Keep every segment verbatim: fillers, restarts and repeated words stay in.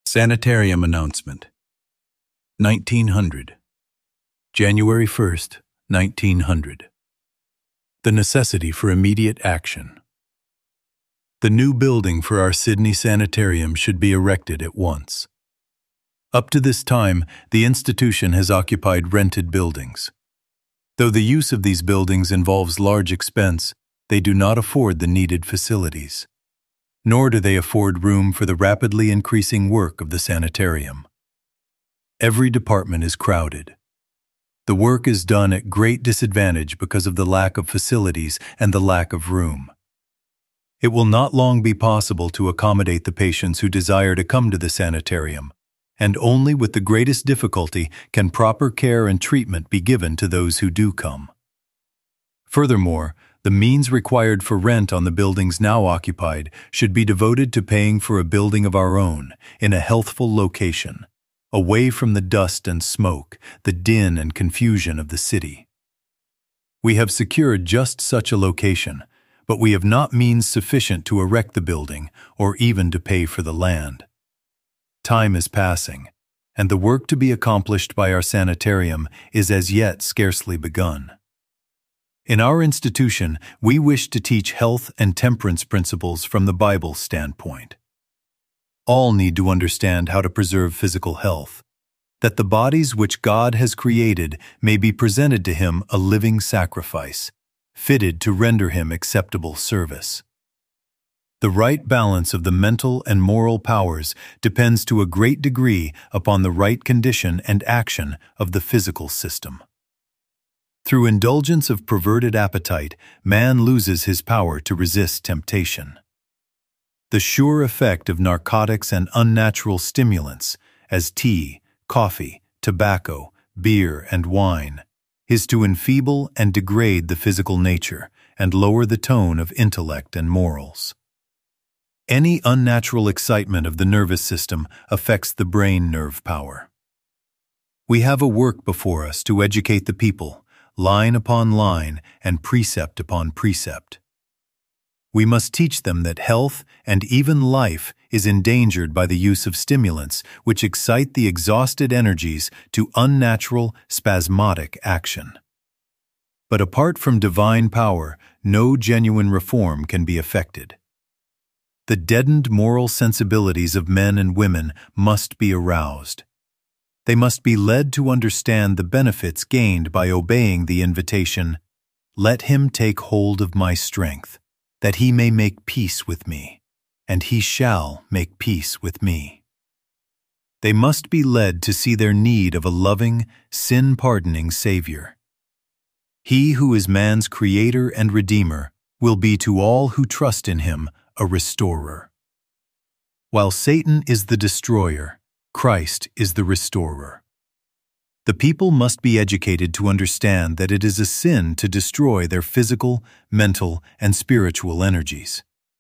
Sanitarium Announcement. nineteen hundred. January first, nineteen hundred. The necessity for immediate action. The new building for our Sydney Sanitarium should be erected at once. Up to this time, the institution has occupied rented buildings. Though the use of these buildings involves large expense, they do not afford the needed facilities. Nor do they afford room for the rapidly increasing work of the sanitarium. Every department is crowded. The work is done at great disadvantage because of the lack of facilities and the lack of room. It will not long be possible to accommodate the patients who desire to come to the sanitarium, and only with the greatest difficulty can proper care and treatment be given to those who do come. Furthermore, the means required for rent on the buildings now occupied should be devoted to paying for a building of our own in a healthful location, away from the dust and smoke, the din and confusion of the city. We have secured just such a location, but we have not means sufficient to erect the building or even to pay for the land. Time is passing, and the work to be accomplished by our sanitarium is as yet scarcely begun. In our institution, we wish to teach health and temperance principles from the Bible standpoint. All need to understand how to preserve physical health, that the bodies which God has created may be presented to Him a living sacrifice, fitted to render Him acceptable service. The right balance of the mental and moral powers depends to a great degree upon the right condition and action of the physical system. Through indulgence of perverted appetite, man loses his power to resist temptation. The sure effect of narcotics and unnatural stimulants, as tea, coffee, tobacco, beer, and wine, is to enfeeble and degrade the physical nature and lower the tone of intellect and morals. Any unnatural excitement of the nervous system affects the brain nerve power. We have a work before us to educate the people, line upon line and precept upon precept. We must teach them that health and even life is endangered by the use of stimulants which excite the exhausted energies to unnatural, spasmodic action. But apart from divine power, no genuine reform can be effected. The deadened moral sensibilities of men and women must be aroused. They must be led to understand the benefits gained by obeying the invitation, "Let him take hold of my strength, that he may make peace with me, and he shall make peace with me." They must be led to see their need of a loving, sin-pardoning Savior. He who is man's Creator and Redeemer will be to all who trust in Him a restorer. While Satan is the destroyer, Christ is the restorer. The people must be educated to understand that it is a sin to destroy their physical, mental, and spiritual energies.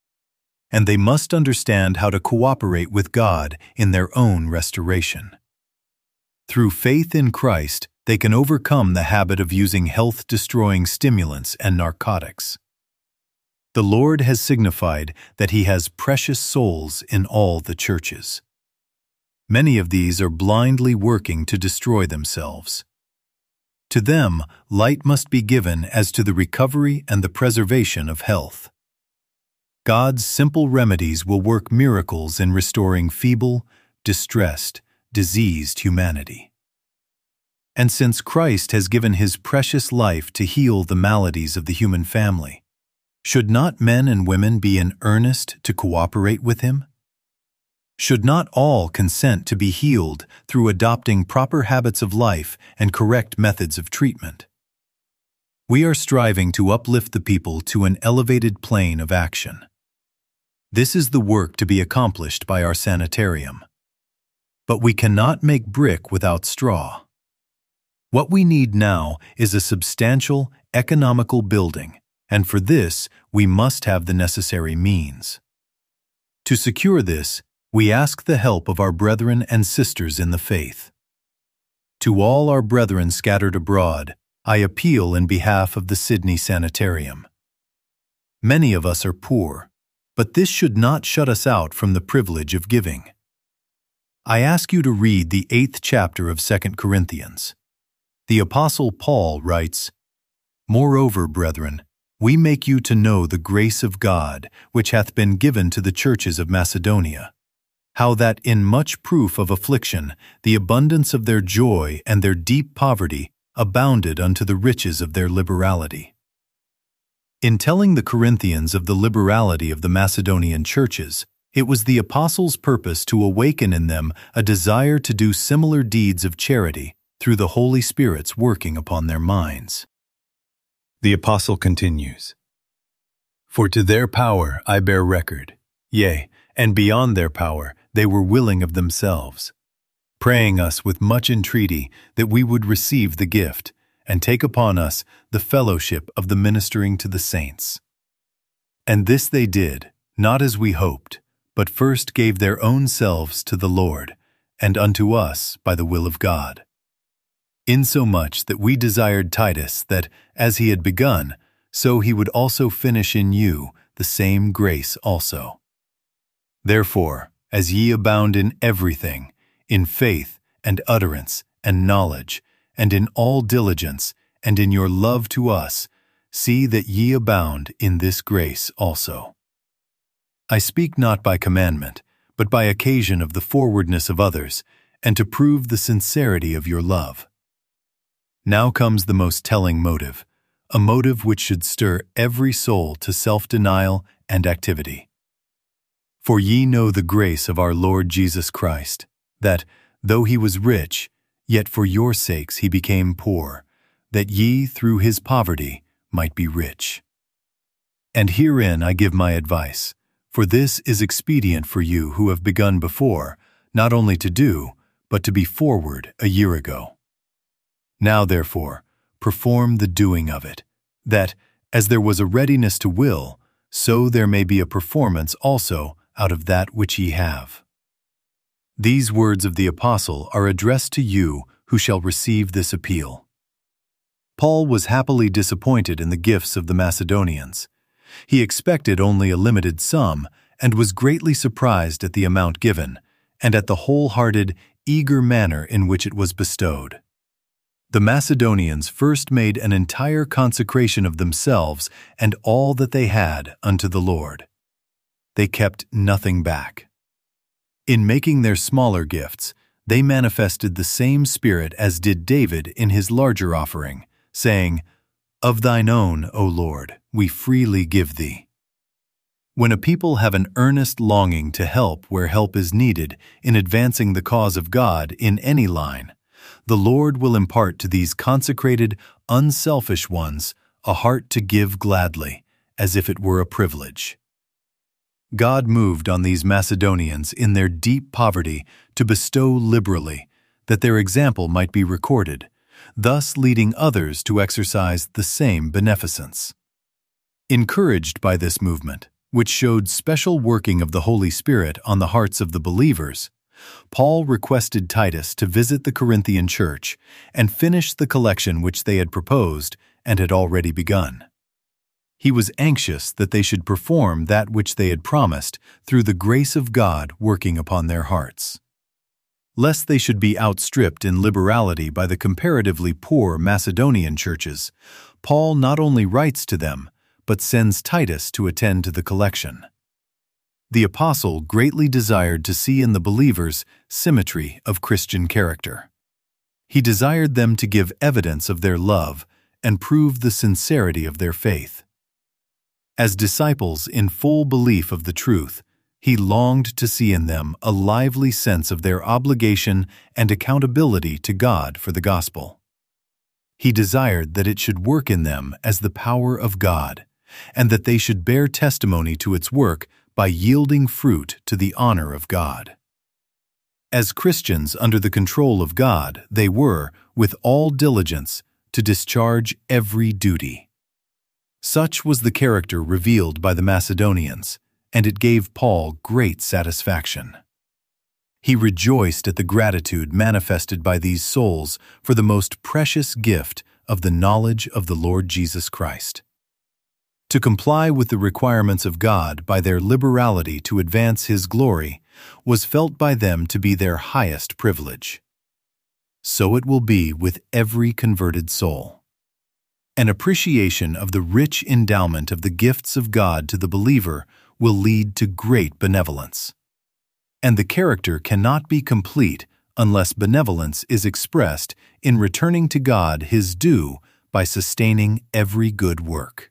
And they must understand how to cooperate with God in their own restoration. Through faith in Christ, they can overcome the habit of using health-destroying stimulants and narcotics. The Lord has signified that He has precious souls in all the churches. Many of these are blindly working to destroy themselves. To them, light must be given as to the recovery and the preservation of health. God's simple remedies will work miracles in restoring feeble, distressed, diseased humanity. And since Christ has given His precious life to heal the maladies of the human family, should not men and women be in earnest to cooperate with Him? Should not all consent to be healed through adopting proper habits of life and correct methods of treatment? We are striving to uplift the people to an elevated plane of action. This is the work to be accomplished by our sanitarium. But we cannot make brick without straw. What we need now is a substantial, economical building, and for this we must have the necessary means. To secure this, we ask the help of our brethren and sisters in the faith. To all our brethren scattered abroad, I appeal in behalf of the Sydney Sanitarium. Many of us are poor, but this should not shut us out from the privilege of giving. I ask you to read the eighth chapter of Second Corinthians. The Apostle Paul writes, "Moreover, brethren, we make you to know the grace of God, which hath been given to the churches of Macedonia, how that in much proof of affliction the abundance of their joy and their deep poverty abounded unto the riches of their liberality." In telling the Corinthians of the liberality of the Macedonian churches, it was the apostles' purpose to awaken in them a desire to do similar deeds of charity through the Holy Spirit's working upon their minds. The apostle continues, "For to their power I bear record, yea, and beyond their power they were willing of themselves, praying us with much entreaty that we would receive the gift, and take upon us the fellowship of the ministering to the saints. And this they did, not as we hoped, but first gave their own selves to the Lord, and unto us by the will of God. Insomuch that we desired Titus that, as he had begun, so he would also finish in you the same grace also. Therefore, as ye abound in everything, in faith and utterance and knowledge, and in all diligence, and in your love to us, see that ye abound in this grace also. I speak not by commandment, but by occasion of the forwardness of others, and to prove the sincerity of your love." Now comes the most telling motive, a motive which should stir every soul to self-denial and activity. "For ye know the grace of our Lord Jesus Christ, that, though he was rich, yet for your sakes he became poor, that ye through his poverty might be rich. And herein I give my advice, for this is expedient for you who have begun before, not only to do, but to be forward a year ago. Now, therefore, perform the doing of it, that, as there was a readiness to will, so there may be a performance also out of that which ye have." These words of the apostle are addressed to you who shall receive this appeal. Paul was happily disappointed in the gifts of the Macedonians. He expected only a limited sum and was greatly surprised at the amount given, and at the wholehearted, eager manner in which it was bestowed. The Macedonians first made an entire consecration of themselves and all that they had unto the Lord. They kept nothing back. In making their smaller gifts, they manifested the same spirit as did David in his larger offering, saying, "Of thine own, O Lord, we freely give thee." When a people have an earnest longing to help where help is needed in advancing the cause of God in any line, the Lord will impart to these consecrated, unselfish ones a heart to give gladly, as if it were a privilege. God moved on these Macedonians in their deep poverty to bestow liberally, that their example might be recorded, thus leading others to exercise the same beneficence. Encouraged by this movement, which showed special working of the Holy Spirit on the hearts of the believers, Paul requested Titus to visit the Corinthian church and finish the collection which they had proposed and had already begun. He was anxious that they should perform that which they had promised through the grace of God working upon their hearts. Lest they should be outstripped in liberality by the comparatively poor Macedonian churches, Paul not only writes to them, but sends Titus to attend to the collection. The apostle greatly desired to see in the believers symmetry of Christian character. He desired them to give evidence of their love and prove the sincerity of their faith. As disciples in full belief of the truth, he longed to see in them a lively sense of their obligation and accountability to God for the gospel. He desired that it should work in them as the power of God, and that they should bear testimony to its work by yielding fruit to the honor of God. As Christians under the control of God, they were, with all diligence, to discharge every duty. Such was the character revealed by the Macedonians, and it gave Paul great satisfaction. He rejoiced at the gratitude manifested by these souls for the most precious gift of the knowledge of the Lord Jesus Christ. To comply with the requirements of God by their liberality to advance His glory, was felt by them to be their highest privilege. So it will be with every converted soul. An appreciation of the rich endowment of the gifts of God to the believer will lead to great benevolence. And the character cannot be complete unless benevolence is expressed in returning to God His due by sustaining every good work.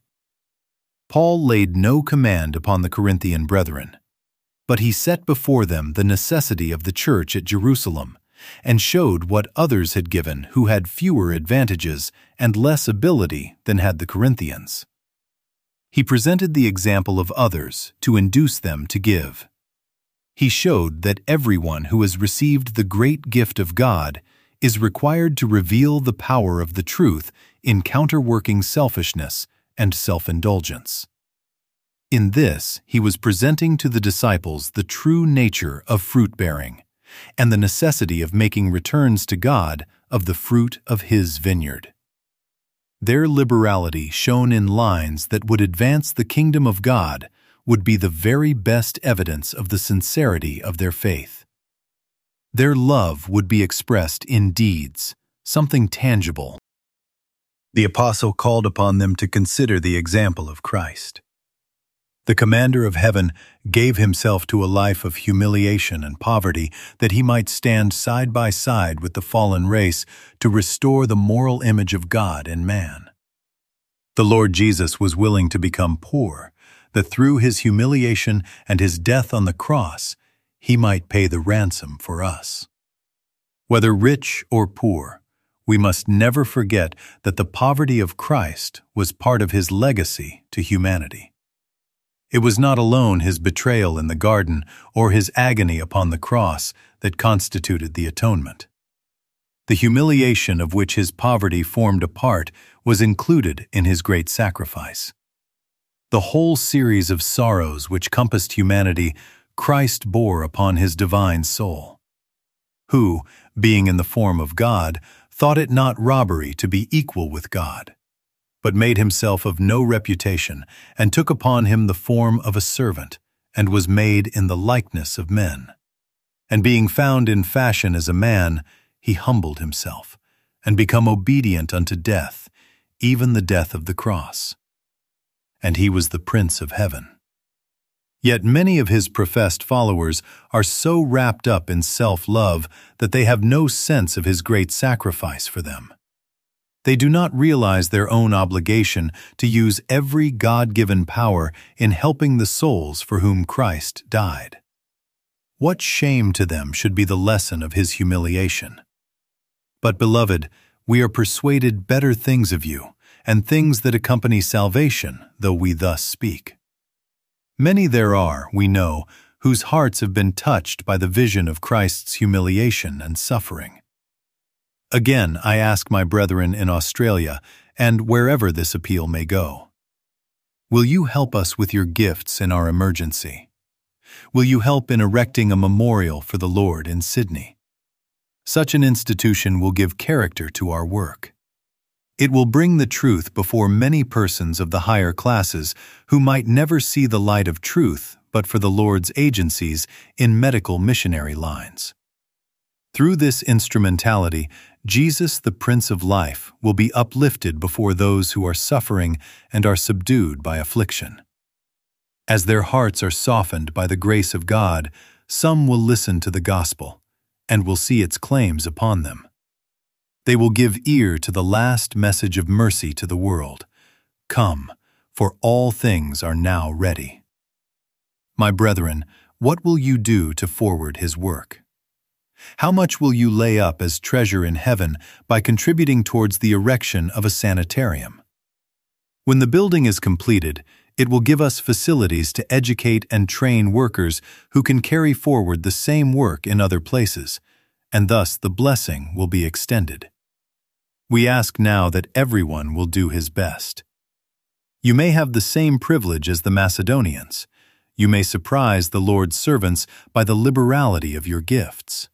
Paul laid no command upon the Corinthian brethren, but he set before them the necessity of the church at Jerusalem, and showed what others had given who had fewer advantages and less ability than had the Corinthians. He presented the example of others to induce them to give. He showed that everyone who has received the great gift of God is required to reveal the power of the truth in counterworking selfishness and self-indulgence. In this, he was presenting to the disciples the true nature of fruit-bearing, and the necessity of making returns to God of the fruit of His vineyard. Their liberality shown in lines that would advance the kingdom of God would be the very best evidence of the sincerity of their faith. Their love would be expressed in deeds, something tangible. The apostle called upon them to consider the example of Christ. The commander of heaven gave himself to a life of humiliation and poverty that he might stand side by side with the fallen race to restore the moral image of God in man. The Lord Jesus was willing to become poor, that through His humiliation and His death on the cross, He might pay the ransom for us. Whether rich or poor, we must never forget that the poverty of Christ was part of His legacy to humanity. It was not alone His betrayal in the garden or His agony upon the cross that constituted the atonement. The humiliation of which His poverty formed a part was included in His great sacrifice. The whole series of sorrows which compassed humanity, Christ bore upon His divine soul, who, being in the form of God, thought it not robbery to be equal with God, but made Himself of no reputation, and took upon Him the form of a servant, and was made in the likeness of men. And being found in fashion as a man, He humbled Himself, and become obedient unto death, even the death of the cross. And He was the Prince of heaven. Yet many of His professed followers are so wrapped up in self-love that they have no sense of His great sacrifice for them. They do not realize their own obligation to use every God-given power in helping the souls for whom Christ died. What shame to them should be the lesson of His humiliation. But, beloved, we are persuaded better things of you, and things that accompany salvation, though we thus speak. Many there are, we know, whose hearts have been touched by the vision of Christ's humiliation and suffering. Again, I ask my brethren in Australia, and wherever this appeal may go, will you help us with your gifts in our emergency? Will you help in erecting a memorial for the Lord in Sydney? Such an institution will give character to our work. It will bring the truth before many persons of the higher classes who might never see the light of truth but for the Lord's agencies in medical missionary lines. Through this instrumentality, Jesus, the Prince of Life, will be uplifted before those who are suffering and are subdued by affliction. As their hearts are softened by the grace of God, some will listen to the gospel and will see its claims upon them. They will give ear to the last message of mercy to the world. Come, for all things are now ready. My brethren, what will you do to forward His work? How much will you lay up as treasure in heaven by contributing towards the erection of a sanitarium? When the building is completed, it will give us facilities to educate and train workers who can carry forward the same work in other places, and thus the blessing will be extended. We ask now that everyone will do his best. You may have the same privilege as the Macedonians. You may surprise the Lord's servants by the liberality of your gifts.